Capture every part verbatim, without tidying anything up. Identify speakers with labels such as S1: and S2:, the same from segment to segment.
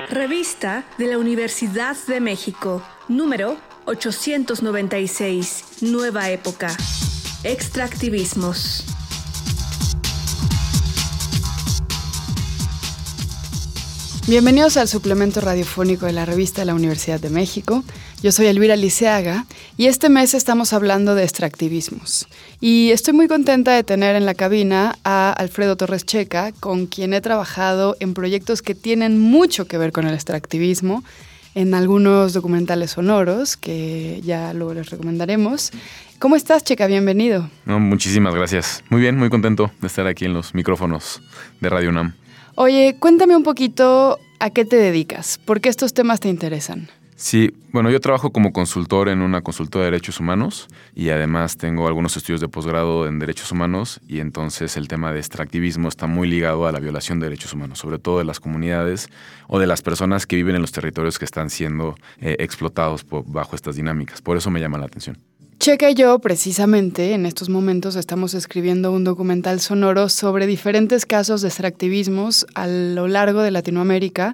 S1: Revista de la Universidad de México, número ochocientos noventa y seis, Nueva Época. Extractivismos.
S2: Bienvenidos al suplemento radiofónico de la Revista de la Universidad de México. Yo soy Elvira Liceaga y este mes estamos hablando de extractivismos. Y estoy muy contenta de tener en la cabina a Alfredo Torres Checa, con quien he trabajado en proyectos que tienen mucho que ver con el extractivismo, en algunos documentales sonoros que ya luego les recomendaremos. ¿Cómo estás, Checa? Bienvenido.
S3: No, muchísimas gracias. Muy bien, muy contento de estar aquí en los micrófonos de Radio UNAM.
S2: Oye, cuéntame un poquito a qué te dedicas, por qué estos temas te interesan.
S3: Sí, bueno, yo trabajo como consultor en una consultora de derechos humanos y además tengo algunos estudios de posgrado en derechos humanos y entonces el tema de extractivismo está muy ligado a la violación de derechos humanos, sobre todo de las comunidades o de las personas que viven en los territorios que están siendo eh, explotados por, bajo estas dinámicas. Por eso me llama la atención.
S2: Checa y yo, precisamente, en estos momentos estamos escribiendo un documental sonoro sobre diferentes casos de extractivismos a lo largo de Latinoamérica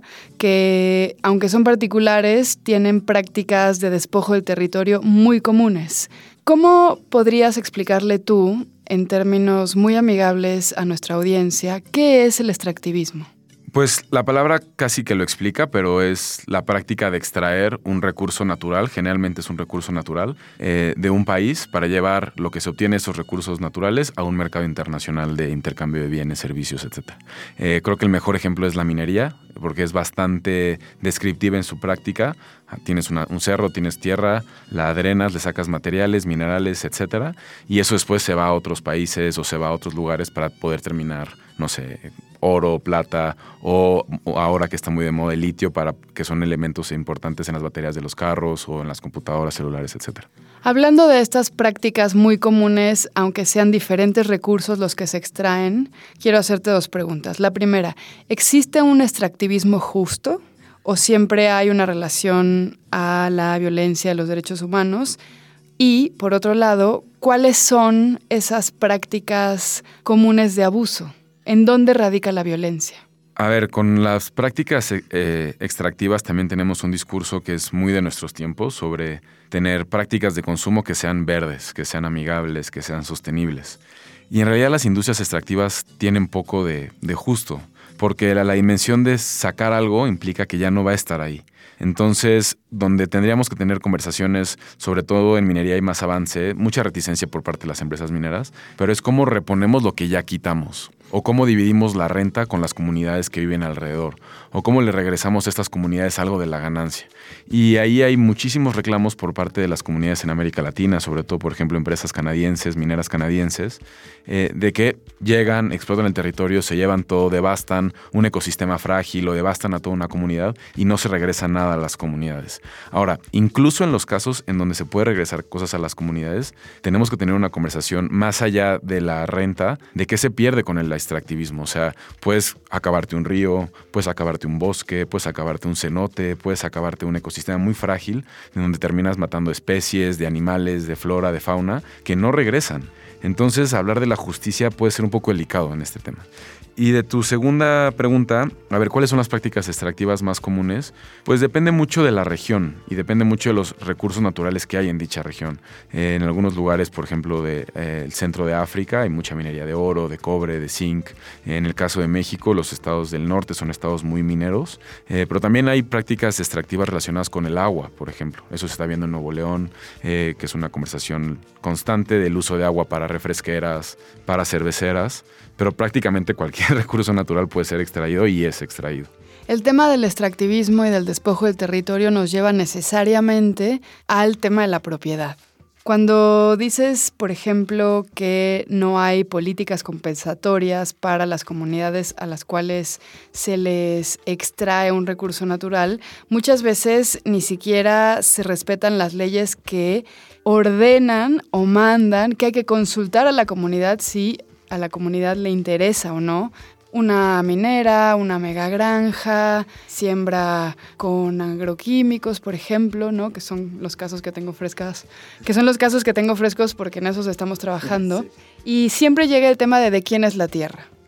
S2: que, aunque son particulares, tienen prácticas de despojo del territorio muy comunes. ¿Cómo podrías explicarle tú, en términos muy amigables a nuestra audiencia, qué es el extractivismo?
S3: Pues la palabra casi que lo explica, pero es la práctica de extraer un recurso natural, generalmente es un recurso natural, eh, de un país para llevar lo que se obtiene de esos recursos naturales a un mercado internacional de intercambio de bienes, servicios, etcétera. Eh, creo que el mejor ejemplo es la minería, porque es bastante descriptiva en su práctica. Tienes una, un cerro, tienes tierra, la drenas, le sacas materiales, minerales, etcétera, y eso después se va a otros países o se va a otros lugares para poder terminar, no sé, oro, plata o, o ahora que está muy de moda el litio, para, que son elementos importantes en las baterías de los carros o en las computadoras, celulares, etcétera.
S2: Hablando de estas prácticas muy comunes, aunque sean diferentes recursos los que se extraen, quiero hacerte dos preguntas. La primera, ¿existe un extractivismo justo o siempre hay una relación a la violencia de los derechos humanos? Y, por otro lado, ¿cuáles son esas prácticas comunes de abuso? ¿En dónde radica la violencia?
S3: A ver, con las prácticas eh, extractivas también tenemos un discurso que es muy de nuestros tiempos sobre tener prácticas de consumo que sean verdes, que sean amigables, que sean sostenibles. Y en realidad las industrias extractivas tienen poco de, de justo, porque la, la dimensión de sacar algo implica que ya no va a estar ahí. Entonces, donde tendríamos que tener conversaciones, sobre todo en minería hay más avance, mucha reticencia por parte de las empresas mineras, pero es cómo reponemos lo que ya quitamos, o cómo dividimos la renta con las comunidades que viven alrededor, o cómo le regresamos a estas comunidades algo de la ganancia. Y ahí hay muchísimos reclamos por parte de las comunidades en América Latina, sobre todo, por ejemplo, empresas canadienses, mineras canadienses, eh, de que llegan, explotan el territorio, se llevan todo, devastan un ecosistema frágil o devastan a toda una comunidad y no se regresa nada a las comunidades. Ahora, incluso en los casos en donde se puede regresar cosas a las comunidades, tenemos que tener una conversación más allá de la renta, de qué se pierde con el extractivismo. O sea, puedes acabarte un río, puedes acabarte un bosque, puedes acabarte un cenote, puedes acabarte un ecosistema muy frágil en donde terminas matando especies de animales, de flora, de fauna, que no regresan. Entonces, hablar de la justicia puede ser un poco delicado en este tema. Y de tu segunda pregunta, a ver, ¿cuáles son las prácticas extractivas más comunes? Pues depende mucho de la región y depende mucho de los recursos naturales que hay en dicha región. Eh, en algunos lugares, por ejemplo, del de, eh, centro de África, hay mucha minería de oro, de cobre, de zinc. En el caso de México, los estados del norte son estados muy mineros, eh, pero también hay prácticas extractivas relacionadas con el agua, por ejemplo. Eso se está viendo en Nuevo León, eh, que es una conversación constante del uso de agua para refresqueras, para cerveceras, pero prácticamente cualquier recurso natural puede ser extraído y es extraído.
S2: El tema del extractivismo y del despojo del territorio nos lleva necesariamente al tema de la propiedad. Cuando dices, por ejemplo, que no hay políticas compensatorias para las comunidades a las cuales se les extrae un recurso natural, muchas veces ni siquiera se respetan las leyes que ordenan o mandan que hay que consultar a la comunidad si a la comunidad le interesa o no una minera, una megagranja, siembra con agroquímicos, por ejemplo, ¿no? Que son los casos que tengo frescas, que son los casos que tengo frescos porque en esos estamos trabajando. Sí. Y siempre llega el tema de de quién es la tierra.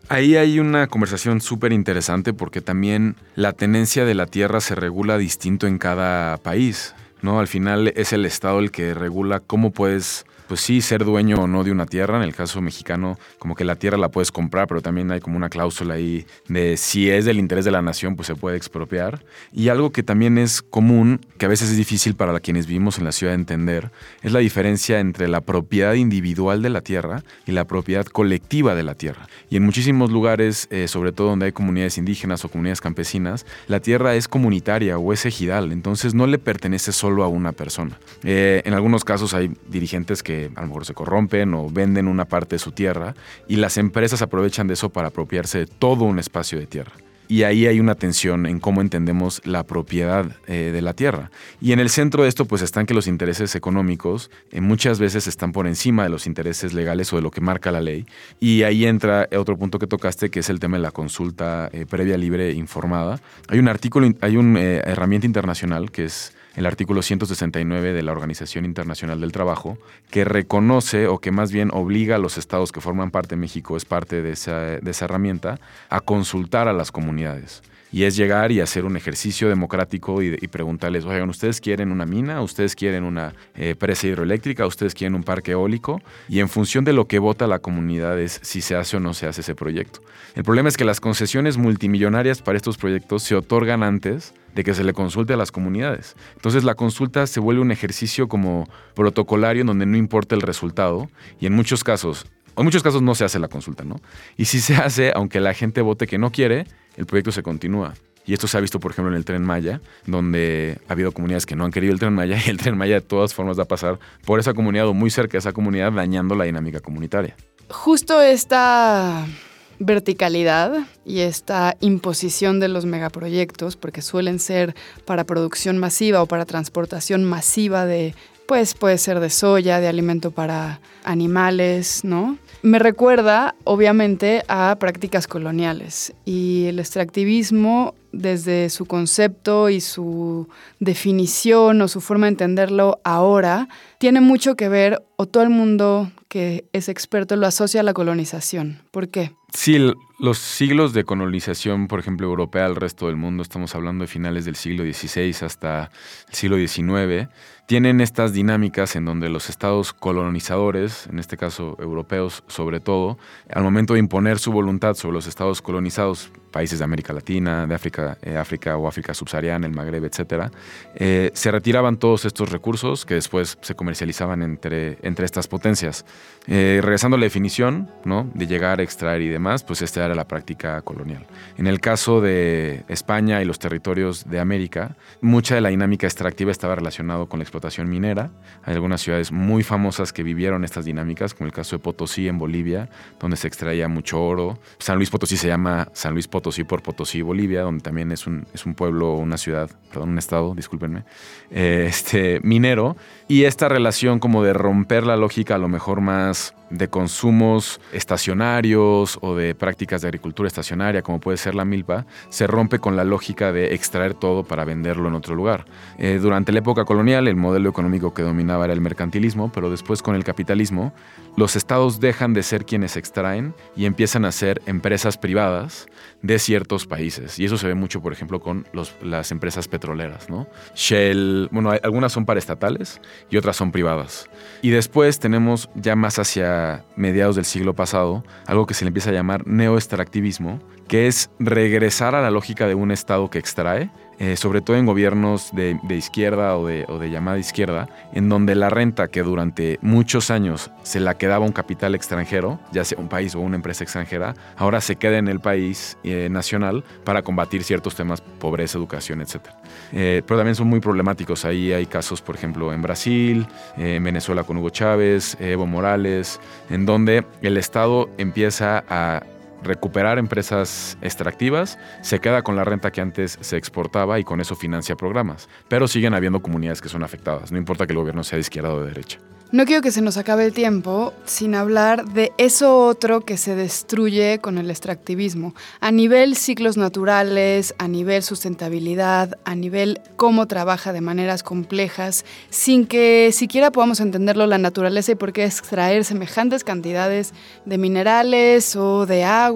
S3: Ahí hay una conversación súper interesante porque también la tenencia de la tierra se regula distinto en cada país, ¿no? Al final es el Estado el que regula cómo puedes, pues sí, ser dueño o no de una tierra. En el caso mexicano, como que la tierra la puedes comprar, pero también hay como una cláusula ahí de si es del interés de la nación, pues se puede expropiar. Y algo que también es común, que a veces es difícil para quienes vivimos en la ciudad de entender, es la diferencia entre la propiedad individual de la tierra y la propiedad colectiva de la tierra. Y en muchísimos lugares, eh, sobre todo donde hay comunidades indígenas o comunidades campesinas, la tierra es comunitaria o es ejidal, entonces no le pertenece solo a una persona. Eh, en algunos casos hay dirigentes que a lo mejor se corrompen o venden una parte de su tierra y las empresas aprovechan de eso para apropiarse de todo un espacio de tierra. Y ahí hay una tensión en cómo entendemos la propiedad eh, de la tierra. Y en el centro de esto pues están que los intereses económicos eh, muchas veces están por encima de los intereses legales o de lo que marca la ley. Y ahí entra otro punto que tocaste, que es el tema de la consulta eh, previa, libre e informada. Hay un artículo, hay una eh, herramienta internacional que es el artículo ciento sesenta y nueve de la Organización Internacional del Trabajo, que reconoce o que más bien obliga a los estados que forman parte de México, es parte de esa, de esa herramienta, a consultar a las comunidades. Y es llegar y hacer un ejercicio democrático y, y preguntarles, oigan, ¿ustedes quieren una mina? ¿Ustedes quieren una eh, presa hidroeléctrica? ¿Ustedes quieren un parque eólico? Y en función de lo que vota la comunidad es si se hace o no se hace ese proyecto. El problema es que las concesiones multimillonarias para estos proyectos se otorgan antes de que se le consulte a las comunidades. Entonces la consulta se vuelve un ejercicio como protocolario en donde no importa el resultado y en muchos casos, en muchos casos no se hace la consulta, ¿no? Y si se hace, aunque la gente vote que no quiere, el proyecto se continúa. Y esto se ha visto, por ejemplo, en el Tren Maya, donde ha habido comunidades que no han querido el Tren Maya y el Tren Maya de todas formas va a pasar por esa comunidad o muy cerca de esa comunidad, dañando la dinámica comunitaria.
S2: Justo esta verticalidad y esta imposición de los megaproyectos, porque suelen ser para producción masiva o para transportación masiva de, pues puede ser de soya, de alimento para animales, ¿no? Me recuerda, obviamente, a prácticas coloniales y el extractivismo, desde su concepto y su definición o su forma de entenderlo ahora, tiene mucho que ver, o todo el mundo que es experto lo asocia a la colonización. ¿Por qué?
S3: Sí, los siglos de colonización, por ejemplo, europea al resto del mundo, estamos hablando de finales del siglo dieciséis hasta el siglo diecinueve, tienen estas dinámicas en donde los estados colonizadores, en este caso europeos sobre todo, al momento de imponer su voluntad sobre los estados colonizados, países de América Latina, de África, eh, África o África subsahariana, el Magreb, etcétera, eh, se retiraban todos estos recursos que después se comercializaban entre, entre estas potencias. Eh, regresando a la definición, ¿no?, de llegar, extraer y demás, pues esta era la práctica colonial. En el caso de España y los territorios de América, mucha de la dinámica extractiva estaba relacionada con la explotación minera. Hay algunas ciudades muy famosas que vivieron estas dinámicas, como el caso de Potosí en Bolivia, donde se extraía mucho oro. San Luis Potosí se llama San Luis Potosí por Potosí, Bolivia, donde también es un, es un pueblo, una ciudad, perdón, un estado, discúlpenme, eh, este, minero. Y esta relación como de romper la lógica a lo mejor más de consumos estacionarios o de prácticas de agricultura estacionaria, como puede ser la milpa, se rompe con la lógica de extraer todo para venderlo en otro lugar. Eh, durante la época colonial, el modelo económico que dominaba era el mercantilismo, pero después con el capitalismo, los estados dejan de ser quienes extraen y empiezan a ser empresas privadas de ciertos países. Y eso se ve mucho, por ejemplo, con los, las empresas petroleras, ¿no? Shell, bueno, hay, algunas son paraestatales y otras son privadas. Y después tenemos ya más hacia mediados del siglo pasado algo que se le empieza a llamar neoextractivismo, que es regresar a la lógica de un estado que extrae, eh, sobre todo en gobiernos de, de izquierda o de, o de llamada izquierda, en donde la renta que durante muchos años se la quedaba un capital extranjero, ya sea un país o una empresa extranjera, ahora se queda en el país eh, nacional para combatir ciertos temas, pobreza, educación, etcétera. Eh, pero también son muy problemáticos. Ahí hay casos, por ejemplo, en Brasil, eh, en Venezuela con Hugo Chávez, eh, Evo Morales, en donde el Estado empieza a recuperar empresas extractivas, se queda con la renta que antes se exportaba y con eso financia programas. Pero siguen habiendo comunidades que son afectadas, no importa que el gobierno sea de izquierda o de derecha.
S2: No quiero que se nos acabe el tiempo sin hablar de eso otro que se destruye con el extractivismo. A nivel ciclos naturales, a nivel sustentabilidad, a nivel cómo trabaja de maneras complejas, sin que siquiera podamos entenderlo la naturaleza y por qué extraer semejantes cantidades de minerales o de agua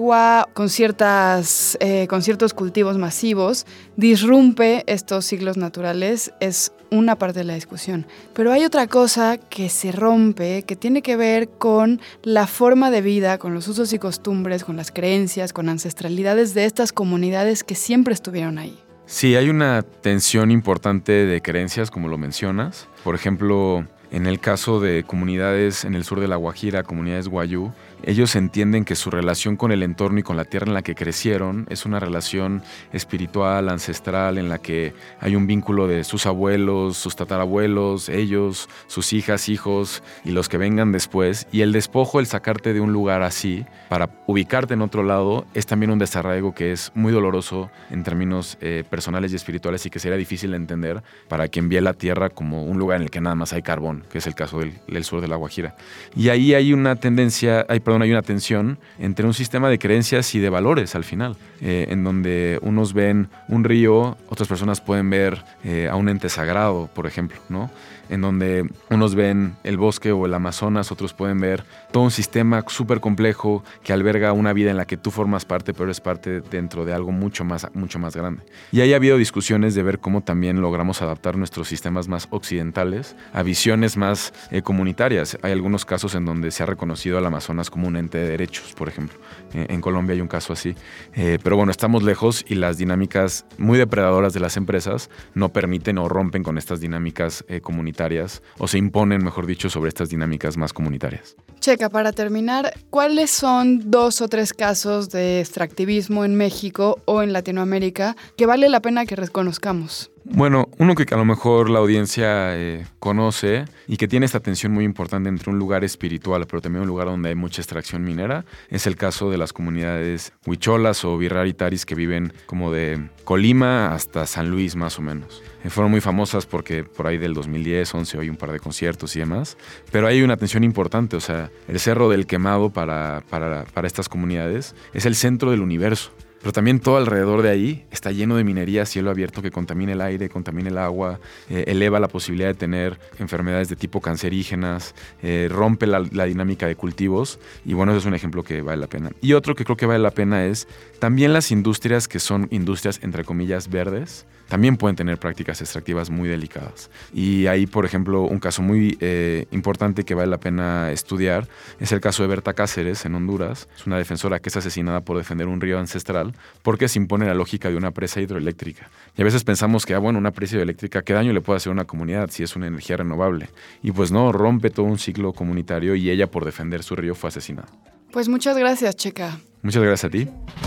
S2: agua, con, ciertas, eh, con ciertos cultivos masivos, disrumpe estos ciclos naturales, es una parte de la discusión. Pero hay otra cosa que se rompe, que tiene que ver con la forma de vida, con los usos y costumbres, con las creencias, con ancestralidades de estas comunidades que siempre estuvieron ahí.
S3: Sí, hay una tensión importante de creencias, como lo mencionas. Por ejemplo, en el caso de comunidades en el sur de La Guajira, comunidades wayú, ellos entienden que su relación con el entorno y con la tierra en la que crecieron es una relación espiritual, ancestral, en la que hay un vínculo de sus abuelos, sus tatarabuelos, ellos, sus hijas, hijos y los que vengan después. Y el despojo, el sacarte de un lugar así para ubicarte en otro lado, es también un desarraigo que es muy doloroso en términos eh, personales y espirituales y que sería difícil de entender para quien ve la tierra como un lugar en el que nada más hay carbón, que es el caso del, del sur de La Guajira. Y ahí hay una tendencia, hay, perdón, hay una tensión entre un sistema de creencias y de valores al final, eh, en donde unos ven un río, otras personas pueden ver eh, a un ente sagrado, por ejemplo, ¿no? En donde unos ven el bosque o el Amazonas, otros pueden ver todo un sistema súper complejo que alberga una vida en la que tú formas parte, pero eres parte dentro de algo mucho más, mucho más grande. Y ahí ha habido discusiones de ver cómo también logramos adaptar nuestros sistemas más occidentales a visiones más eh, comunitarias. Hay algunos casos en donde se ha reconocido al Amazonas como un ente de derechos, por ejemplo. Eh, en Colombia hay un caso así. Eh, pero bueno, estamos lejos y las dinámicas muy depredadoras de las empresas no permiten o rompen con estas dinámicas eh, comunitarias o se imponen, mejor dicho, sobre estas dinámicas más comunitarias.
S2: Checa, para terminar, ¿cuáles son dos o tres casos de extractivismo en México o en Latinoamérica que vale la pena que reconozcamos?
S3: Bueno, uno que a lo mejor la audiencia eh, conoce y que tiene esta tensión muy importante entre un lugar espiritual, pero también un lugar donde hay mucha extracción minera, es el caso de las comunidades huicholas o birraritaris que viven como de Colima hasta San Luis, más o menos. Eh, fueron muy famosas porque por ahí del dos mil diez, once, hay un par de conciertos y demás, pero hay una tensión importante, o sea, el Cerro del Quemado para, para, para estas comunidades es el centro del universo. Pero también todo alrededor de ahí está lleno de minería a cielo abierto que contamina el aire, contamina el agua, eh, eleva la posibilidad de tener enfermedades de tipo cancerígenas, eh, rompe la, la dinámica de cultivos y bueno, eso es un ejemplo que vale la pena. Y otro que creo que vale la pena es también las industrias que son industrias entre comillas verdes, también pueden tener prácticas extractivas muy delicadas. Y ahí, por ejemplo, un caso muy eh, importante que vale la pena estudiar es el caso de Berta Cáceres en Honduras. Es una defensora que es asesinada por defender un río ancestral porque se impone la lógica de una presa hidroeléctrica. Y a veces pensamos que, ah, bueno, una presa hidroeléctrica, ¿qué daño le puede hacer a una comunidad si es una energía renovable? Y pues no, rompe todo un ciclo comunitario y ella, por defender su río, fue asesinada.
S2: Pues muchas gracias, Checa.
S3: Muchas gracias a ti.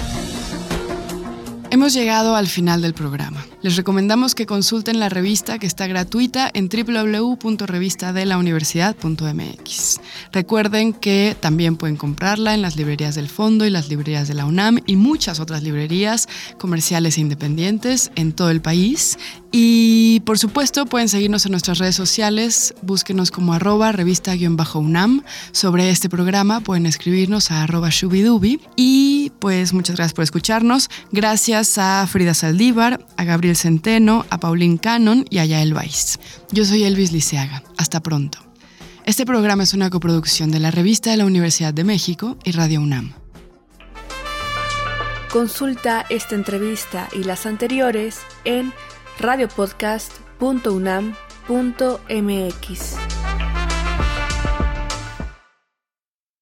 S2: Hemos llegado al final del programa. Les recomendamos que consulten la revista que está gratuita en doble u doble u doble u punto revista de la universidad punto eme equis. Recuerden que también pueden comprarla en las librerías del Fondo y las librerías de la UNAM y muchas otras librerías comerciales e independientes en todo el país. Y por supuesto pueden seguirnos en nuestras redes sociales, búsquenos como arroba revista-unam. Sobre este programa pueden escribirnos a arroba shubidubi. Y pues muchas gracias por escucharnos. Gracias a Frida Saldívar, a Gabriel Centeno, a Paulín Cannon y a Yael Weiss. Yo soy Elvis Liceaga. Hasta pronto. Este programa es una coproducción de la Revista de la Universidad de México y Radio UNAM.
S1: Consulta esta entrevista y las anteriores en radio podcast punto unam punto eme equis.